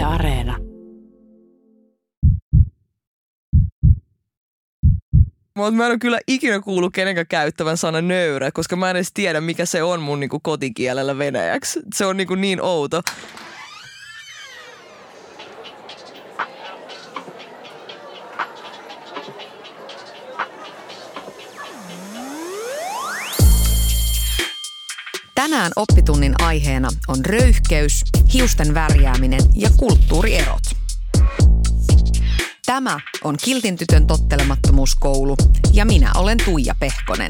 Areena. Mä en ole kyllä ikinä kuullut kenenkään käyttävän sana nöyrä, koska mä en edes tiedä, mikä se on mun niinku kotikielellä venäjäksi. Se on niin outo. Tänään oppitunnin aiheena on röyhkeys, hiusten värjääminen ja kulttuurierot. Tämä on Kiltin tytön tottelemattomuuskoulu ja minä olen Tuija Pehkonen.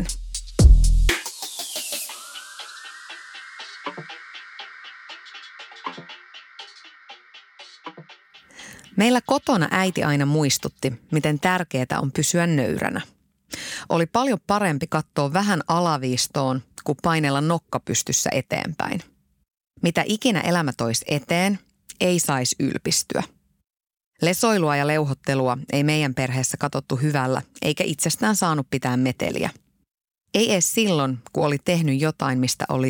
Meillä kotona äiti aina muistutti, miten tärkeää on pysyä nöyränä. Oli paljon parempi katsoa vähän alaviistoon, kuin painella nokka pystyssä eteenpäin. Mitä ikinä elämä toisi eteen, ei saisi ylpistyä. Lesoilua ja leuhottelua ei meidän perheessä katsottu hyvällä, eikä itsestään saanut pitää meteliä. Ei edes silloin, kun oli tehnyt jotain, mistä oli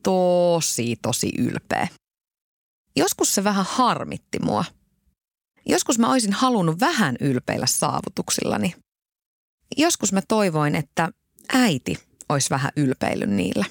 tosi ylpeä. Joskus se vähän harmitti mua. Joskus mä olisin halunnut vähän ylpeillä saavutuksillani. Joskus mä toivoin, että äiti olisi vähän ylpeillyt niillä.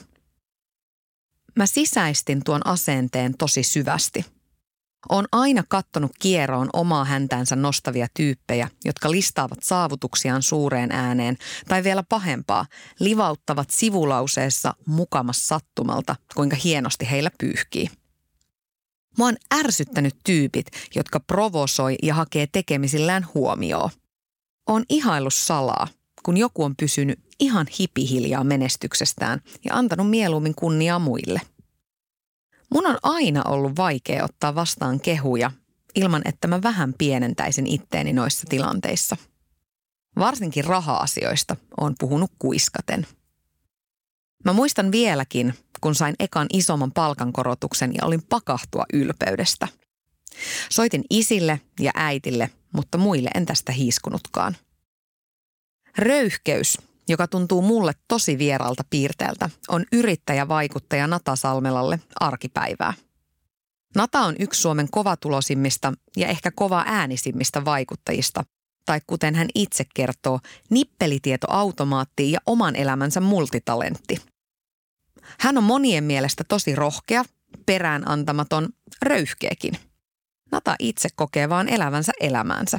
Mä sisäistin tuon asenteen tosi syvästi. Oon aina kattonut kieroon omaa häntänsä nostavia tyyppejä, jotka listaavat saavutuksiaan suureen ääneen, tai vielä pahempaa, livauttavat sivulauseessa mukamas sattumalta, kuinka hienosti heillä pyyhkii. Mua on ärsyttänyt tyypit, jotka provosoi ja hakee tekemisillään huomioon. Oon ihaillut salaa, kun joku on pysynyt ihan hipihiljaa menestyksestään ja antanut mieluummin kunniaa muille. Mun on aina ollut vaikea ottaa vastaan kehuja ilman, että mä vähän pienentäisin itteeni noissa tilanteissa. Varsinkin raha-asioista oon puhunut kuiskaten. Mä muistan vieläkin, kun sain ekan isomman palkankorotuksen ja olin pakahtua ylpeydestä. Soitin isille ja äitille, mutta muille en tästä hiiskunutkaan. Röyhkeys, joka tuntuu mulle tosi vieraalta piirteeltä, on yrittäjävaikuttaja Nata Salmelalle arkipäivää. Nata on yksi Suomen kovatulosimmista ja ehkä kova äänisimmistä vaikuttajista, tai kuten hän itse kertoo, nippelitietoautomaatti ja oman elämänsä multitalentti. Hän on monien mielestä tosi rohkea, peräänantamaton, röyhkeäkin. Nata itse kokee vaan elävänsä elämäänsä.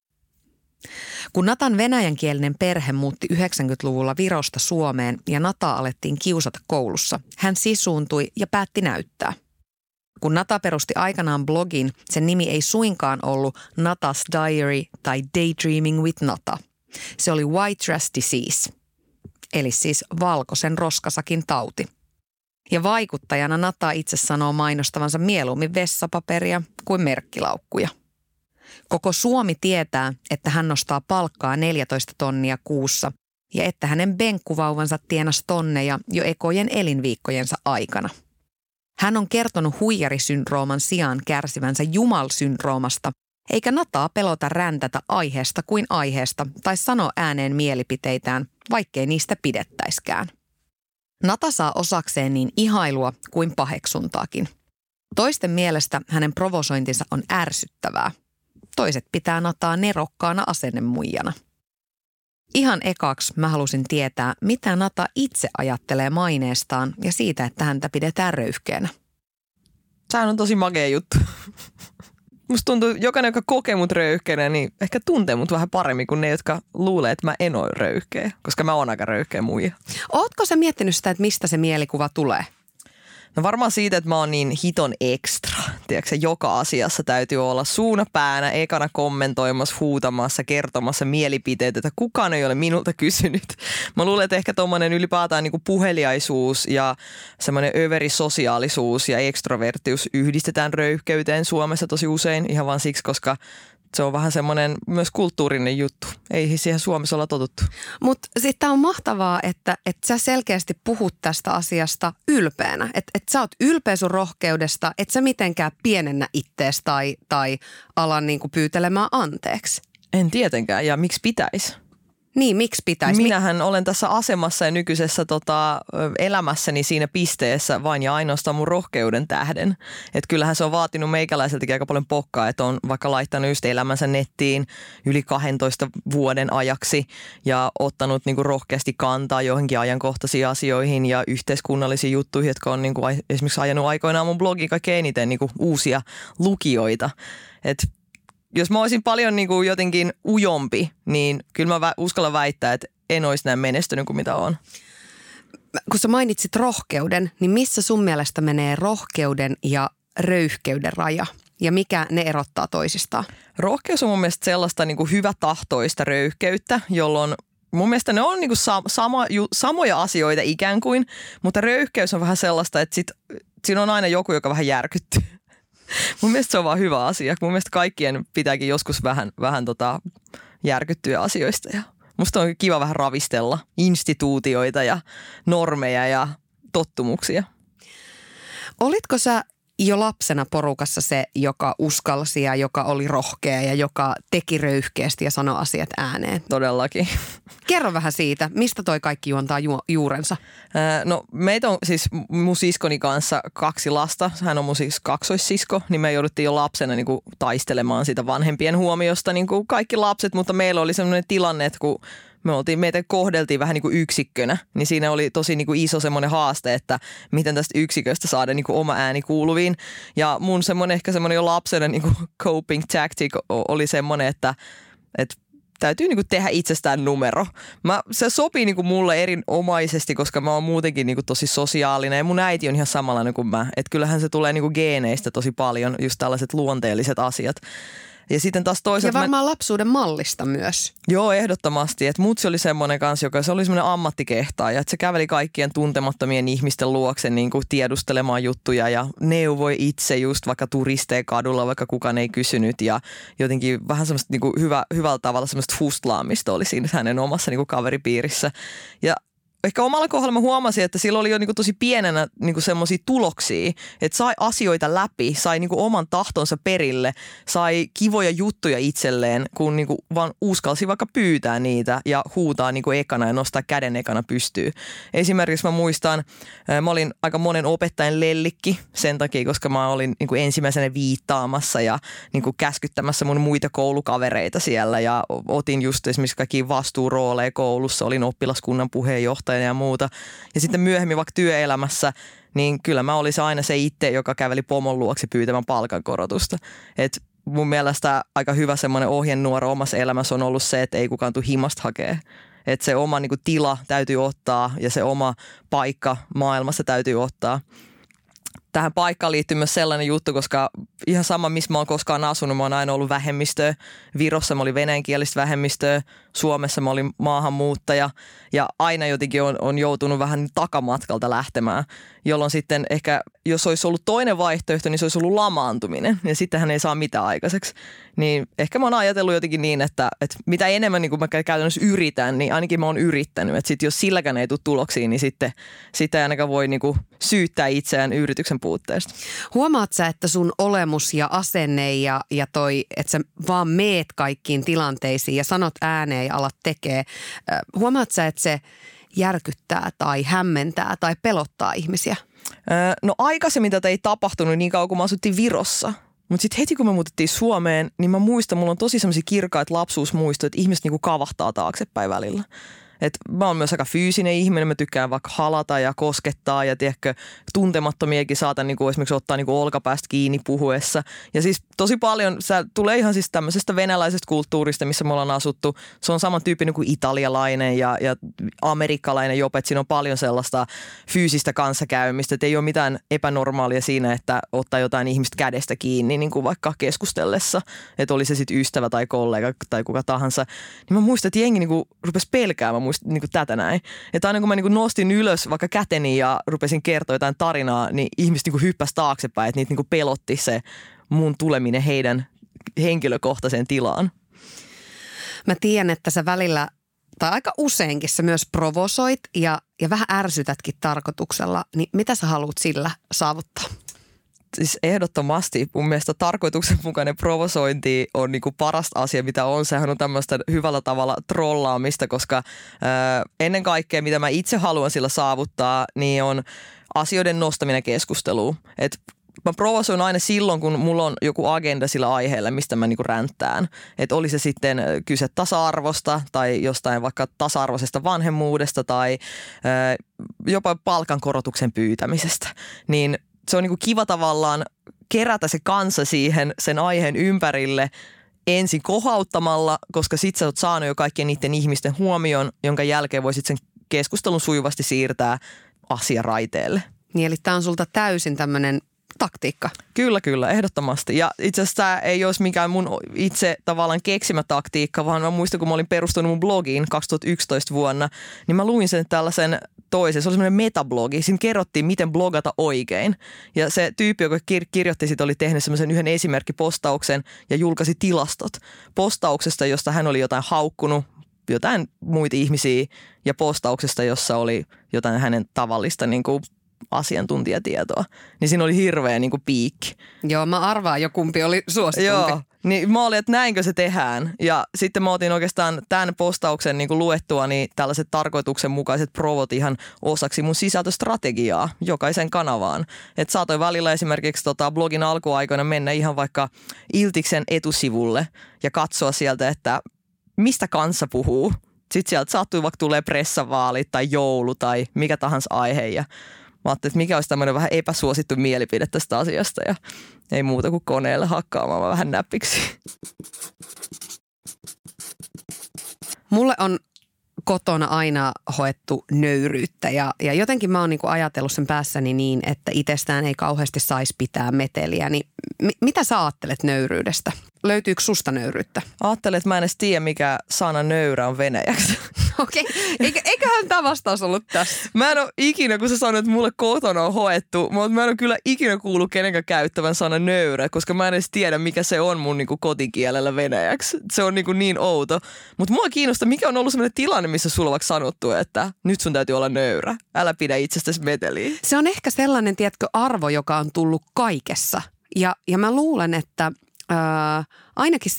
Kun Natan venäjänkielinen perhe muutti 90-luvulla Virosta Suomeen ja Nataa alettiin kiusata koulussa, hän sisuuntui ja päätti näyttää. Kun Nata perusti aikanaan blogin, sen nimi ei suinkaan ollut Nata's Diary tai Daydreaming with Nata. Se oli White Trash Disease, eli siis valkoisen roskasakin tauti. Ja vaikuttajana Nata itse sanoo mainostavansa mieluummin vessapaperia kuin merkkilaukkuja. Koko Suomi tietää, että hän nostaa palkkaa 14 tonnia kuussa ja että hänen benkkuvauvansa tienasi tonneja jo ekojen elinviikkojensa aikana. Hän on kertonut huijarisyndrooman sijaan kärsivänsä jumalsyndroomasta, eikä Nataa pelota räntätä aiheesta kuin aiheesta tai sanoa ääneen mielipiteitään, vaikkei niistä pidettäiskään. Nata saa osakseen niin ihailua kuin paheksuntaakin. Toisten mielestä hänen provosointinsa on ärsyttävää. Toiset pitää Nataa nerokkaana asennemuijana. Ihan ekaksi mä halusin tietää, mitä Nata itse ajattelee maineestaan ja siitä, että häntä pidetään röyhkeänä. Sehän on tosi makea juttu. Musta tuntuu, jokainen, joka kokee mut röyhkeänä, niin ehkä tuntee mut vähän paremmin kuin ne, jotka luulee, että mä en ole röyhkeä, koska mä oon aika röyhkeä muija. Ootko sä miettinyt sitä, että mistä se mielikuva tulee? No varmaan siitä, että mä oon niin hiton ekstra. Tiedätkö, joka asiassa täytyy olla suuna päänä, ekana kommentoimassa, huutamassa, kertomassa mielipiteitä, että kukaan ei ole minulta kysynyt. Mä luulen, että ehkä tommonen ylipäätään niinku puheliaisuus ja semmoinen överisosiaalisuus ja ekstrovertius yhdistetään röyhkeyteen Suomessa tosi usein ihan vaan siksi, koska se on vähän semmoinen myös kulttuurinen juttu. Ei siihen Suomessa olla totuttu. Mutta sitten on mahtavaa, että sä selkeästi puhut tästä asiasta ylpeänä. Että sä oot ylpeä sun rohkeudesta, että sä mitenkään pienennä ittees tai ala niinku pyytelemään anteeksi. En tietenkään. Ja miksi pitäisi? Niin, miksi pitäisi? Minähän olen tässä asemassa ja nykyisessä elämässäni siinä pisteessä vain ja ainoastaan mun rohkeuden tähden. Että kyllähän se on vaatinut meikäläiseltäkin aika paljon pokkaa, että on vaikka laittanut just elämänsä nettiin yli 12 vuoden ajaksi ja ottanut niinku rohkeasti kantaa johonkin ajankohtaisiin asioihin ja yhteiskunnallisiin juttuihin, jotka on niinku esimerkiksi ajanut aikoinaan mun blogiin kaikkein eniten niinku uusia lukijoita. Et jos mä olisin paljon niin kuin jotenkin ujompi, niin kyllä mä uskallan väittää, että en olisi näin menestynyt kuin mitä on. Kun sä mainitsit rohkeuden, niin missä sun mielestä menee rohkeuden ja röyhkeyden raja? Ja mikä ne erottaa toisistaan? Rohkeus on mun mielestä sellaista niin kuin hyvätahtoista röyhkeyttä, jolloin mun mielestä ne on niin kuin samoja asioita ikään kuin, mutta röyhkeys on vähän sellaista, että siinä on aina joku, joka vähän järkyttyy. Mun mielestä se on vaan hyvä asia. Mun mielestä kaikkien pitääkin joskus vähän järkyttyä asioista. Ja musta on kiva vähän ravistella instituutioita ja normeja ja tottumuksia. Olitko sä jo lapsena porukassa se, joka uskalsi ja joka oli rohkea ja joka teki röyhkeästi ja sanoi asiat ääneen? Todellakin. Kerro vähän siitä, mistä toi kaikki juontaa juurensa? No meitä on siis mun siskoni kanssa 2 lasta. Hän on mun siis kaksoissisko, niin me jouduttiin jo lapsena niin kuin taistelemaan sitä vanhempien huomiosta niin kuin kaikki lapset, mutta meillä oli sellainen tilanne, että kun meitä kohdeltiin vähän niin kuin yksikkönä, niin siinä oli tosi niin kuin iso semmoinen haaste, että miten tästä yksiköstä saada niin kuin oma ääni kuuluviin. Ja mun ehkä semmoinen jo lapsena niin kuin coping tactic oli semmoinen, että täytyy niinku tehdä itsestään numero. Se sopii niinku mulle erinomaisesti, koska mä oon muutenkin niinku tosi sosiaalinen ja mun äiti on ihan samanlainen kuin mä. Että kyllähän se tulee niinku geeneistä tosi paljon, just tällaiset luonteelliset asiat. Ja sitten taas toisaalta... Ja varmaan lapsuuden mallista myös. Joo, ehdottomasti. Että mutsi oli semmoinen kanssa, se oli semmoinen ammattikehtaaja. Että se käveli kaikkien tuntemattomien ihmisten luokse niin kuin tiedustelemaan juttuja ja neuvoi itse just vaikka turisteja kadulla, vaikka kukaan ei kysynyt. Ja jotenkin vähän semmoista niin kuin hyvällä tavalla semmoista fustlaamista oli siinä hänen omassa niin kuin kaveripiirissä. Ja ehkä omalla kohdalla mä huomasin, että sillä oli jo niinku tosi pienenä niinku semmoisia tuloksia, että sai asioita läpi, sai niinku oman tahtonsa perille, sai kivoja juttuja itselleen, kun niinku vaan uskalsi vaikka pyytää niitä ja huutaa niinku ekana ja nostaa käden ekana pystyyn. Esimerkiksi mä muistan, mä olin aika monen opettajan lellikki sen takia, koska mä olin niinku ensimmäisenä viittaamassa ja niinku käskyttämässä mun muita koulukavereita siellä ja otin just esimerkiksi kaikkia vastuurooleja koulussa, olin oppilaskunnan puheenjohtaja ja muuta. Ja sitten myöhemmin vaikka työelämässä, niin kyllä mä olisin aina se itse, joka käveli pomon luokse pyytämään palkankorotusta. Et mun mielestä aika hyvä semmoinen ohjenuora omassa elämässä on ollut se, että ei kukaan tule himasta hakea. Että se oma niinku tila täytyy ottaa ja se oma paikka maailmassa täytyy ottaa. Tähän paikkaan liittyy myös sellainen juttu, koska ihan sama, missä mä oon koskaan asunut, mä oon aina ollut vähemmistöä. Virossa mä olin venäjänkielistä vähemmistöä, Suomessa mä olin maahanmuuttaja ja aina jotenkin on joutunut vähän takamatkalta lähtemään, jolloin sitten ehkä, jos olisi ollut toinen vaihtoehto, niin se olisi ollut lamaantuminen ja sittenhän ei saa mitään aikaiseksi. Niin ehkä mä oon ajatellut jotenkin niin, että mitä enemmän niin kuin mä käytännössä yritän, niin ainakin mä oon yrittänyt. Että sitten jos silläkään ei tule tuloksiin, niin sitten ei ainakaan voi niin kuin syyttää itseään yrityksen puutteesta. Huomaat sä, että sun olemus ja asenne ja toi, että sä vaan meet kaikkiin tilanteisiin ja sanot ääneen ja alat tekee. Huomaat sä, että se järkyttää tai hämmentää tai pelottaa ihmisiä? No aikaisemmin tätä ei tapahtunut niin kauan, kun mä asuttiin Virossa. Mutta sitten heti kun me muutettiin Suomeen, niin mä muistan, mulla on tosi semmoisia kirkkaita lapsuusmuistoja, että ihmiset niinku kavahtaa taaksepäin välillä. Et mä oon myös aika fyysinen ihminen, mä tykkään vaikka halata ja koskettaa ja tiedätkö, tuntemattomiakin saatan niinku esimerkiksi ottaa niinku olkapäästä kiinni puhuessa. Ja siis tosi paljon, se tulee ihan siis tämmöisestä venäläisestä kulttuurista, missä me ollaan asuttu. Se on saman tyyppinen kuin italialainen ja amerikkalainen jopa, että siinä on paljon sellaista fyysistä kanssakäymistä. Että ei ole mitään epänormaalia siinä, että ottaa jotain ihmistä kädestä kiinni, niin kuin vaikka keskustellessa, että oli se sitten ystävä tai kollega tai kuka tahansa. Niin mä muistan, että jengi niinku rupesi pelkäämään niin kuin tätä näin. Että aina kun mä niin kuin nostin ylös vaikka käteni ja rupesin kertoa jotain tarinaa, niin ihmiset niin kuin hyppäsi taaksepäin, että niitä niin kuin pelotti se mun tuleminen heidän henkilökohtaiseen tilaan. Mä tiedän, että sä välillä, tai aika useinkin sä myös provosoit ja vähän ärsytätkin tarkoituksella, niin mitä sä haluat sillä saavuttaa? Siis ehdottomasti mun mielestä tarkoituksenmukainen provosointi on niinku parasta asia, mitä on. Sehän on tämmöistä hyvällä tavalla trollaamista, koska ennen kaikkea, mitä mä itse haluan sillä saavuttaa, niin on asioiden nostaminen keskusteluun. Et mä provosoin aina silloin, kun mulla on joku agenda sillä aiheella, mistä mä niinku ränttään. Että oli se sitten kyse tasa-arvosta tai jostain vaikka tasa-arvoisesta vanhemmuudesta tai jopa palkankorotuksen pyytämisestä. Niin se on niinku kiva tavallaan kerätä se kansa siihen sen aiheen ympärille ensin kohauttamalla, koska sit sä oot saanut jo kaikkien niiden ihmisten huomion, jonka jälkeen voisit sen keskustelun sujuvasti siirtää asiaraiteelle. Niin, eli tää on sulta täysin tämmönen taktiikka. Kyllä, ehdottomasti. Ja itse asiassa tämä ei olisi mikään mun itse tavallaan keksimä taktiikka, vaan mä muistan, kun mä olin perustanut mun blogiin 2011 vuonna, niin mä luin sen tällaisen toisen. Se oli semmoinen metablogi. Siinä kerrottiin, miten blogata oikein. Ja se tyyppi, joka kirjoitti sit, oli tehnyt semmoisen yhden esimerkkipostauksen ja julkaisi tilastot postauksesta, josta hän oli jotain haukkunut, jotain muita ihmisiä, ja postauksesta, jossa oli jotain hänen tavallista niin kuin asiantuntijatietoa, niin siinä oli hirveä niin kuin piikki. Joo, mä arvaan jo kumpi oli suositumpi. Joo, niin mä olin, että näinkö se tehdään. Ja sitten mä otin oikeastaan tämän postauksen niin kuin luettua, niin tällaiset tarkoituksenmukaiset provot ihan osaksi mun sisältöstrategiaa jokaisen kanavaan. Että saatoin välillä esimerkiksi blogin alkuaikoina mennä ihan vaikka Iltiksen etusivulle ja katsoa sieltä, että mistä kansa puhuu. Sitten sieltä saattui vaikka tulee pressavaalit tai joulu tai mikä tahansa aihe ja mä ajattelin, että mikä olisi tämmöinen vähän epäsuosittu mielipide tästä asiasta ja ei muuta kuin koneelle hakkaamaan vähän näppiksi. Mulle on kotona aina hoettu nöyryyttä ja jotenkin mä oon niinku ajatellut sen päässäni niin, että itsestään ei kauheasti saisi pitää meteliä. Niin mitä sä ajattelet nöyryydestä? Löytyykö susta nöyryyttä? Ajattelen, että mä en edes tiedä, mikä sana nöyrä on venäjäksi. Okei. Eiköhän tämä vastaus ollut tässä. Mä en ole ikinä, kun sä sanoit, että mulle kotona on hoettu, mutta mä en ole kyllä ikinä kuullut kenenkään käyttävän sana nöyrä, koska mä en edes tiedä, mikä se on mun niinku kotikielellä venäjäksi. Se on niin outo. Mutta mua kiinnostaa, mikä on ollut sellainen tilanne, missä sulla on vaikka sanottu, että nyt sun täytyy olla nöyrä. Älä pidä itsestäsi meteliä. Se on ehkä sellainen, tiedätkö, arvo, joka on tullut kaikessa. Ja mä luulen, että ainakin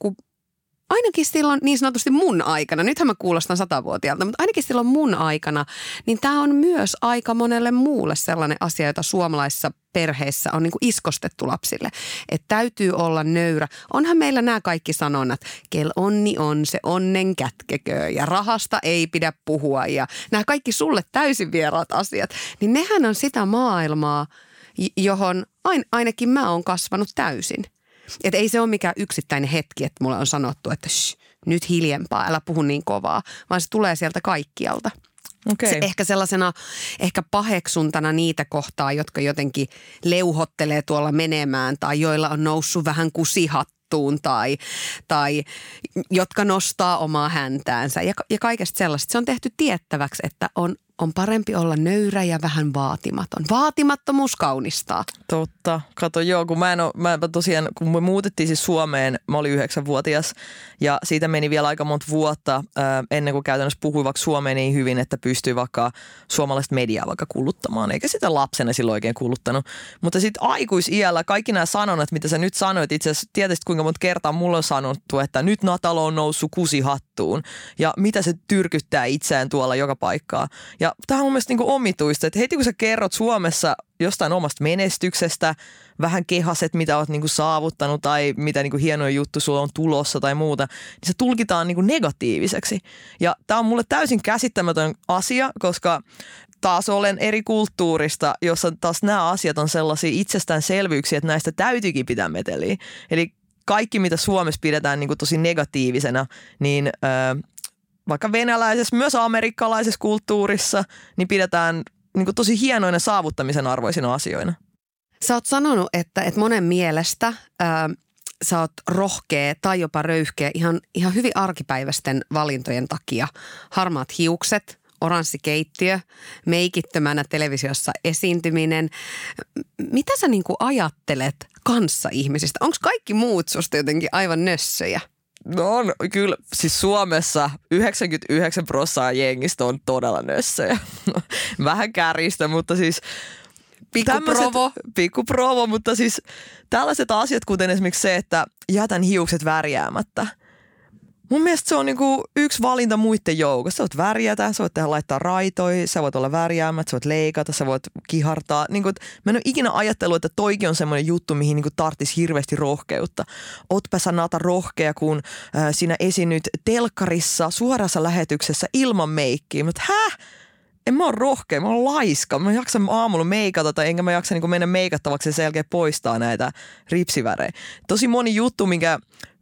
silloin niin sanotusti mun aikana, nythän mä kuulostan 100-vuotiaalta, mutta ainakin silloin mun aikana, niin tämä on myös aika monelle muulle sellainen asia, jota suomalaisissa perheissä on niin kuin iskostettu lapsille. Että täytyy olla nöyrä. Onhan meillä nämä kaikki sanonnat, kel onni on, se onnen kätkeköö ja rahasta ei pidä puhua ja nämä kaikki sulle täysin vieraat asiat. Niin nehän on sitä maailmaa, johon ainakin mä oon kasvanut täysin. Että ei se ole mikään yksittäinen hetki, että mulle on sanottu, että nyt hiljempaa, älä puhu niin kovaa, vaan se tulee sieltä kaikkialta. Okay. Se ehkä sellaisena, ehkä paheksuntana niitä kohtaa, jotka jotenkin leuhottelee tuolla menemään tai joilla on noussut vähän kusihattuun tai jotka nostaa omaa häntäänsä ja kaikesta sellaista. Se on tehty tiettäväksi, että on parempi olla nöyrä ja vähän vaatimaton. Vaatimattomuus kaunistaa. Totta. Kato, joo, kun mä tosiaan, kun me muutettiin siis Suomeen, mä olin 9-vuotias ja siitä meni vielä aika monta vuotta ennen kuin käytännössä puhui vaikka suomea niin hyvin, että pystyy vaikka suomalaista mediaa vaikka kuluttamaan, eikä sitä lapsena silloin oikein kuluttanut. Mutta sitten aikuisiällä kaikki nämä sanonnat, mitä sä nyt sanoit, itse asiassa tietysti kuinka monta kertaa mulla on sanottu, että nyt Natalo on noussut kusihattuun ja mitä se tyrkyttää itseään tuolla joka paikkaa. Ja tämä on mun mielestä niin omituista, että heti kun sä kerrot Suomessa jostain omasta menestyksestä, vähän kehaset, mitä oot niin saavuttanut tai mitä niin hienoja juttu sulla on tulossa tai muuta, niin se tulkitaan niin negatiiviseksi. Ja tämä on mulle täysin käsittämätön asia, koska taas olen eri kulttuurista, jossa taas nämä asiat on sellaisia itsestäänselvyyksiä, että näistä täytyykin pitää meteliä. Eli kaikki, mitä Suomessa pidetään niin tosi negatiivisena, niin vaikka venäläisessä, myös amerikkalaisessa kulttuurissa, niin pidetään niin tosi hienoina saavuttamisen arvoisina asioina. Sä oot sanonut, että monen mielestä sä oot rohkea tai jopa röyhkeä ihan hyvin arkipäiväisten valintojen takia. Harmaat hiukset, oranssi keittiö, meikittömänä televisiossa esiintyminen. Mitä sä niin kuin ajattelet kanssaihmisistä? Onko kaikki muut susta jotenkin aivan nössöjä? No on, kyllä. Siis Suomessa 99% jengistä on todella nössöjä. Vähän käristä, mutta siis Pikku provo, mutta siis tällaiset asiat, kuten esimerkiksi se, että jätän hiukset värjäämättä. Mun mielestä se on niinku yksi valinta muiden joukossa. Sä voit värjätä, sä voit laittaa raitoja, sä voit olla värjäämättä, sä voit leikata, sä voit kihartaa. Niinku, mä en ole ikinä ajatellut, että toikin on semmoinen juttu, mihin niinku tarttisi hirveästi rohkeutta. Ootpä sä Nata rohkea, kun sinä esiinnyt telkkarissa suorassa lähetyksessä ilman meikkiä. Mutta en mä ole rohkea, mä oon laiska. Mä jaksan aamulla meikata tai enkä mä jaksa niinku mennä meikattavaksi ja sen jälkeen poistaa näitä ripsivärejä. Tosi moni juttu, minkä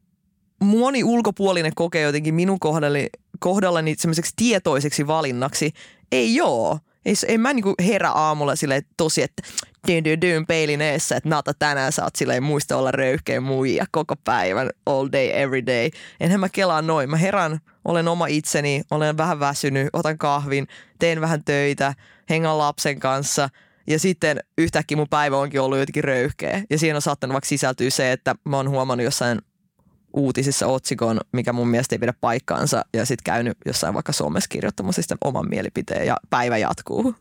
moni ulkopuolinen kokee jotenkin minun kohdallani semmoiseksi tietoiseksi valinnaksi. Ei oo. En mä niinku herä aamulla silleen tosi, että peilin eessä, että Nata tänään sä oot silleen muista olla röyhkeä muija koko päivän, all day, every day. Enhän mä kelaa noin. Mä herään, olen oma itseni, olen vähän väsynyt, otan kahvin, teen vähän töitä, hengan lapsen kanssa ja sitten yhtäkkiä mun päivä onkin ollut jotenkin röyhkeä. Ja siihen on saattanut vaikka sisältyä se, että mä oon huomannut jossain uutisissa otsikon, mikä mun mielestä ei pidä paikkaansa ja sitten käynyt jossain vaikka somessa kirjoittamassa sitten oman mielipiteen ja päivä jatkuu.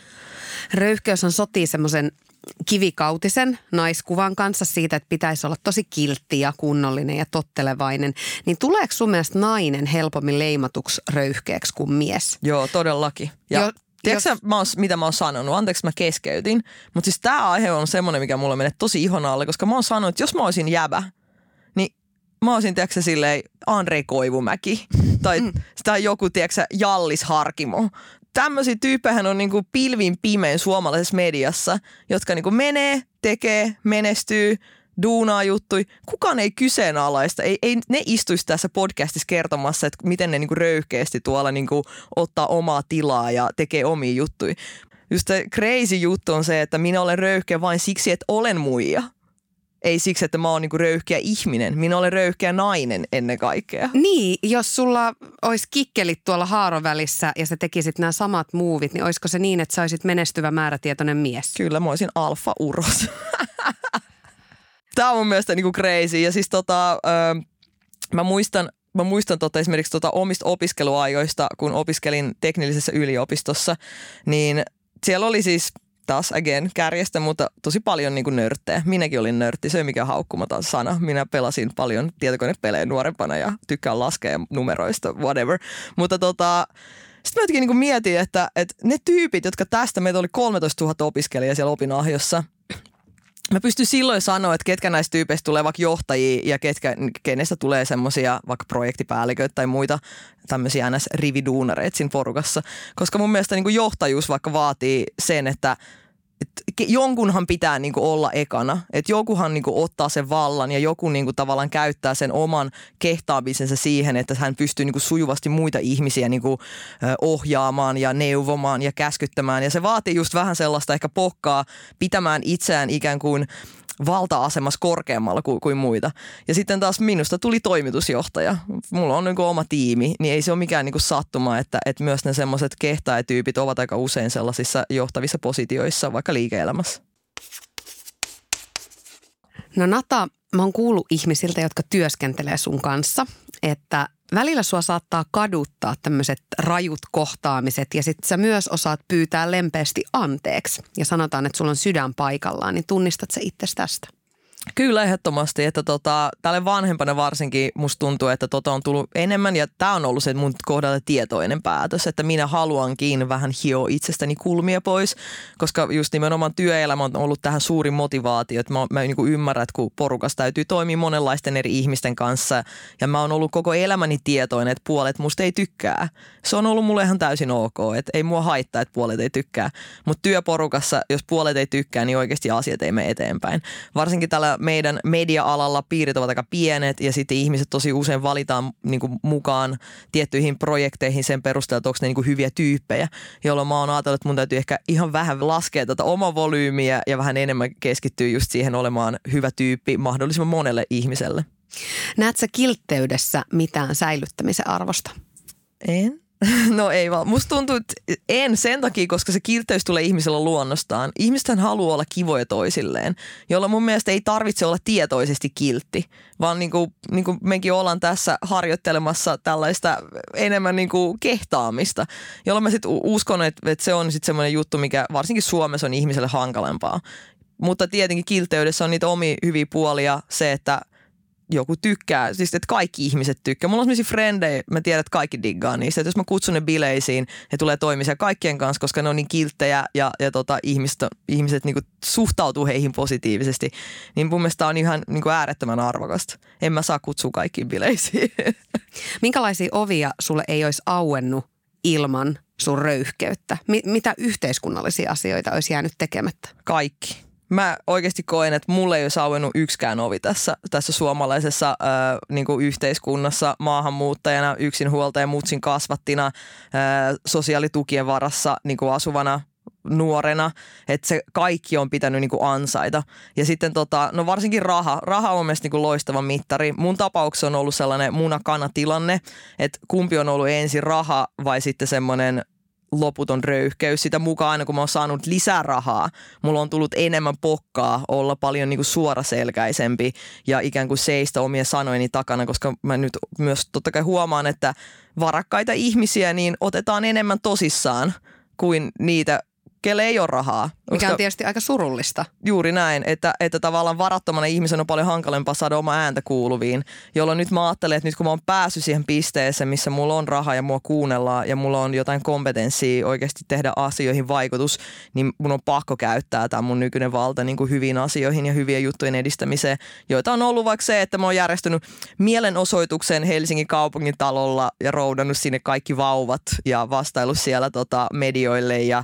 Röyhkeys on sotii semmoisen kivikautisen naiskuvan kanssa siitä, että pitäisi olla tosi kiltti ja kunnollinen ja tottelevainen. Niin tuleeko sun mielestä nainen helpommin leimatuksi röyhkeäksi kuin mies? Joo, todellakin. Ja tiedätkö mitä mä oon sanonut? Anteeksi, mä keskeytin. Mutta siis tää aihe on semmoinen, mikä mulle menee tosi ihon alle, koska mä oon sanonut, että jos mä olisin jäbä, niin mä olisin, tiedätkö, silleen Andrei Koivumäki tai joku, tiedätkö, Jallis Harkimo. Tämmöisiä tyyppejä on niinku pilvin pimein suomalaisessa mediassa, jotka niinku menee, tekee, menestyy, duunaa juttui. Kukaan ei kyseenalaista, ei ne istuisi tässä podcastissa kertomassa, että miten ne niinku röyhkeästi tuolla niinku ottaa omaa tilaa ja tekee omia juttuja. Just se crazy juttu on se, että minä olen röyhkeä vain siksi, että olen muija. Ei siksi, että mä oon niinku röyhkeä ihminen. Minä olen röyhkeä nainen ennen kaikkea. Niin, jos sulla olisi kikkelit tuolla haarovälissä ja sä tekisit nämä samat muuvit, niin olisiko se niin, että sä olisit menestyvä määrätietoinen mies? Kyllä, mä olisin alfa-uros. Tää on mun mielestä niinku crazy. Ja siis mä muistan esimerkiksi omista opiskeluajoista, kun opiskelin teknillisessä yliopistossa, niin siellä oli siis taas again kärjestä, mutta tosi paljon niin kuin nörttejä. Minäkin olin nörtti, se ei mikään haukkumaton sana. Minä pelasin paljon tietokonepelejä nuorempana ja tykkään laskea numeroista, whatever. Mutta sitten mä jotenkin niin kuin mietin, että ne tyypit, jotka tästä, meitä oli 13 000 opiskelijaa siellä opinahjossa, mä pystyn silloin sanoa, että ketkä näistä tyypeistä tulee vaikka johtajia ja kenestä tulee semmoisia vaikka projektipäälliköitä tai muita tämmöisiä NS-rividuunareita siinä porukassa. Koska mun mielestä niin kuin johtajuus vaikka vaatii sen, että jonkunhan pitää niinku olla ekana, että jokuhan niinku ottaa sen vallan ja joku niinku tavallaan käyttää sen oman kehtaamisensa siihen, että hän pystyy niinku sujuvasti muita ihmisiä niinku ohjaamaan ja neuvomaan ja käskyttämään. Ja se vaatii just vähän sellaista ehkä pokkaa pitämään itseään ikään kuin valta-asemassa korkeammalla kuin muita. Ja sitten taas minusta tuli toimitusjohtaja. Mulla on niinku oma tiimi, niin ei se ole mikään niinku sattuma, että myös ne semmoiset kehtaajatyypit ovat aika usein sellaisissa johtavissa positioissa, vaikka liike-elämässä. No Nata, mä oon kuullut ihmisiltä, jotka työskentelee sun kanssa, että välillä sua saattaa kaduttaa tämmöiset rajut kohtaamiset ja sit sä myös osaat pyytää lempeästi anteeksi. Ja sanotaan, että sulla on sydän paikallaan, niin tunnistat sä itsestä tästä? Kyllä ehdottomasti, että tälle vanhempana varsinkin musta tuntuu, että on tullut enemmän ja tää on ollut se mun kohdalla tietoinen päätös, että minä haluankin vähän hioa itsestäni kulmia pois, koska just nimenomaan työelämä on ollut tähän suurin motivaatio, että mä niin kuin ymmärrän, että kun porukassa täytyy toimia monenlaisten eri ihmisten kanssa ja mä oon ollut koko elämäni tietoinen, että puolet musta ei tykkää. Se on ollut mulle ihan täysin ok, että ei mua haittaa, että puolet ei tykkää, mutta työporukassa, jos puolet ei tykkää, niin oikeasti asiat ei mene eteenpäin. Varsinkin tällä meidän media-alalla piirit ovat aika pienet ja sitten ihmiset tosi usein valitaan niin kuin mukaan tiettyihin projekteihin sen perusteella, että onko ne niin kuin hyviä tyyppejä, jolloin mä oon ajatellut, että mun täytyy ehkä ihan vähän laskea tätä omaa volyymiä ja vähän enemmän keskittyä just siihen olemaan hyvä tyyppi mahdollisimman monelle ihmiselle. Näet sä kiltteydessä mitään säilyttämisen arvosta? En. No ei vaan. Musta tuntuu, että en sen takia, koska se kiltteys tulee ihmisellä luonnostaan. Ihmisethän haluaa olla kivoja toisilleen, jolla mun mielestä ei tarvitse olla tietoisesti kiltti, vaan niin kuin mekin ollaan tässä harjoittelemassa tällaista enemmän niin kuin kehtaamista, jolloin mä sitten uskon, että se on sitten semmoinen juttu, mikä varsinkin Suomessa on ihmiselle hankalempaa. Mutta tietenkin kilteydessä on niitä omia hyviä puolia, se, että joku tykkää, siis että kaikki ihmiset tykkää. Mulla on sellaisia frendejä, mä tiedän, että kaikki diggaa niistä. Että jos mä kutsun ne bileisiin, he tulee toimia kaikkien kanssa, koska ne on niin kilttejä ja ihmiset niin kuin suhtautuu heihin positiivisesti. Niin mun mielestä on ihan niin kuin äärettömän arvokasta. En mä saa kutsua kaikkiin bileisiin. Minkälaisia ovia sulle ei olisi auennut ilman sun röyhkeyttä? Mitä yhteiskunnallisia asioita olisi jäänyt tekemättä? Kaikki. Mä oikeasti koen, että mulle ei olisi auennut yksikään ovi tässä suomalaisessa niin kuin yhteiskunnassa maahanmuuttajana, yksinhuoltaja, mutsin kasvattina, sosiaalitukien varassa niin kuin asuvana nuorena, että se kaikki on pitänyt niin kuin ansaita. Ja sitten no varsinkin raha. Raha on mielestäni niin kuin loistava mittari. Mun tapauksessa on ollut sellainen muna-kana-tilanne, että kumpi on ollut ensin raha vai sitten semmoinen loputon röyhkeys. Sitä mukaan aina kun mä oon saanut lisää rahaa, mulla on tullut enemmän pokkaa olla paljon niin kuin suoraselkäisempi ja ikään kuin seistä omien sanojeni takana, koska mä nyt myös totta kai huomaan, että varakkaita ihmisiä niin otetaan enemmän tosissaan kuin niitä, kelle ei ole rahaa. Mikä on tietysti aika surullista. Juuri näin, että tavallaan varattomana ihmisen on paljon hankalempaa saada oma ääntä kuuluviin, jolloin nyt mä ajattelen, että nyt kun mä oon päässyt siihen pisteeseen, missä mulla on rahaa ja mua kuunnellaan ja mulla on jotain kompetenssia oikeasti tehdä asioihin vaikutus, niin mun on pakko käyttää tämä mun nykyinen valta niin kuin hyviin asioihin ja hyvien juttujen edistämiseen, joita on ollut vaikka se, että mä oon järjestänyt mielenosoituksen Helsingin kaupungin talolla ja roudannut sinne kaikki vauvat ja vastaillut siellä medioille ja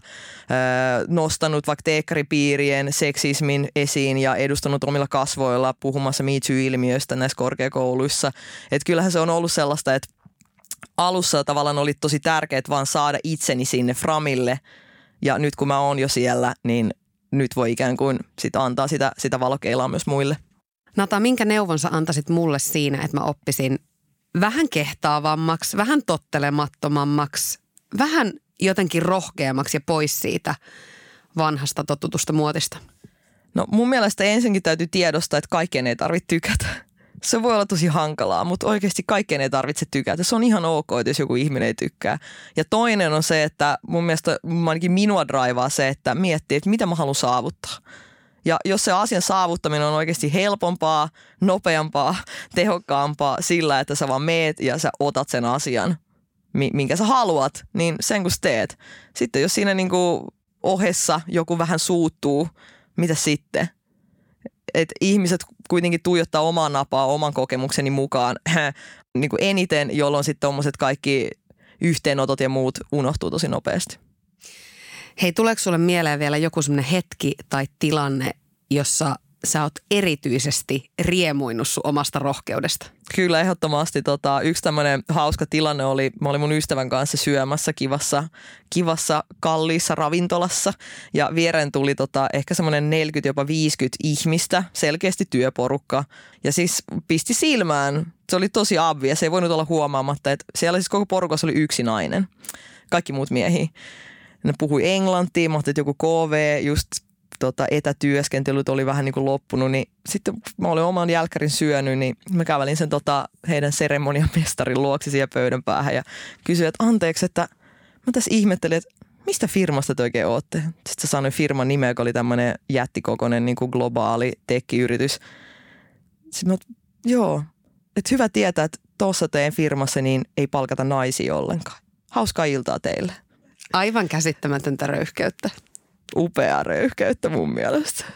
nostanut vaikka teekkaripiirien seksismin esiin ja edustanut omilla kasvoilla puhumassa Me Too-ilmiöstä näissä korkeakouluissa. Että kyllähän se on ollut sellaista, että alussa tavallaan oli tosi tärkeää vaan saada itseni sinne framille ja nyt kun mä oon jo siellä, niin nyt voi ikään kuin sit antaa sitä valokeilaa myös muille. Nata, minkä neuvon sä antaisit mulle siinä, että mä oppisin vähän kehtaavammaksi, vähän tottelemattomammaksi, vähän jotenkin rohkeammaksi ja pois siitä vanhasta totutusta muotista? No mun mielestä ensinnäkin täytyy tiedostaa, että kaikkeen ei tarvitse tykätä. Se voi olla tosi hankalaa, mutta oikeasti kaikkeen ei tarvitse tykätä. Se on ihan ok, jos joku ihminen ei tykkää. Ja toinen on se, että mun mielestä ainakin minua draivaa se, että miettii, että mitä mä haluan saavuttaa. Ja jos se asian saavuttaminen on oikeasti helpompaa, nopeampaa, tehokkaampaa sillä, että sä vaan meet ja sä otat sen asian, minkä sä haluat, niin sen kun teet. Sitten jos siinä niinku ohessa joku vähän suuttuu, mitä sitten? Et ihmiset kuitenkin tuijottaa omaa napaa oman kokemukseni mukaan niin kuin eniten, jolloin sitten tommoset kaikki yhteenotot ja muut unohtuu tosi nopeasti. Hei, tuleeko sulle mieleen vielä joku semmoinen hetki tai tilanne, jossa sä oot erityisesti riemuinut sun omasta rohkeudesta? Kyllä, ehdottomasti. Yksi tämmöinen hauska tilanne oli, mä olin mun ystävän kanssa syömässä kivassa kalliissa ravintolassa ja viereen tuli ehkä semmoinen 40 jopa 50 ihmistä, selkeästi työporukka ja siis pisti silmään. Se oli tosi obvious, ei voinut olla huomaamatta, että siellä siis koko porukassa oli yksi nainen, kaikki muut miehiä. Ne puhui englantia, mä ajattelin, että joku KV, just etätyöskentelyt oli vähän niin kuin loppunut, niin sitten mä olin oman jälkkärin syönyt, niin mä kävelin sen heidän seremoniamestarin luoksi siihen pöydän päähän ja kysyin, että anteeksi, että mä tässä ihmettelin, että mistä firmasta te oikein ootte? Sitten sä sanoin firman nimeä, joka oli tämmöinen jättikokoinen niin kuin globaali tekkiyritys. Sitten mä joo, että hyvä tietää, että tuossa teidän firmassa niin ei palkata naisia ollenkaan. Hauskaa iltaa teille. Aivan käsittämätöntä röyhkeyttä. Upeaa röyhkeyttä mun mielestä.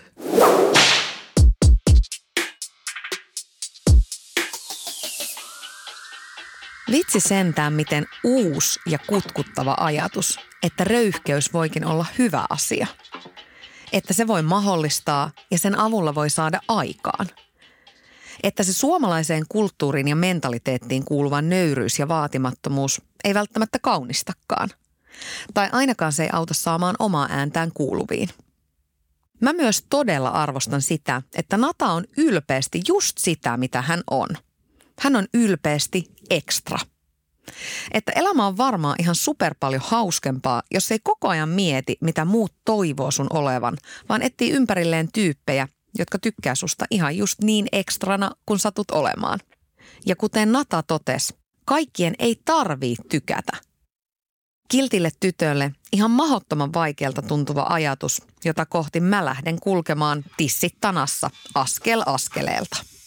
Vitsi sentään, miten uusi ja kutkuttava ajatus, että röyhkeys voikin olla hyvä asia. Että se voi mahdollistaa ja sen avulla voi saada aikaan. Että se suomalaiseen kulttuuriin ja mentaliteettiin kuuluva nöyryys ja vaatimattomuus ei välttämättä kaunistakaan. Tai ainakaan se ei auta saamaan omaa ääntään kuuluviin. Mä myös todella arvostan sitä, että Nata on ylpeästi just sitä, mitä hän on. Hän on ylpeästi ekstra. Että elämä on varmaan ihan super paljon hauskempaa, jos ei koko ajan mieti, mitä muut toivoo sun olevan, vaan etsii ympärilleen tyyppejä, jotka tykkää susta ihan just niin ekstrana, kun satut olemaan. Ja kuten Nata totesi, kaikkien ei tarvii tykätä. Kiltille tytölle ihan mahdottoman vaikealta tuntuva ajatus, jota kohti mä lähden kulkemaan tissit tanassa askel askeleelta.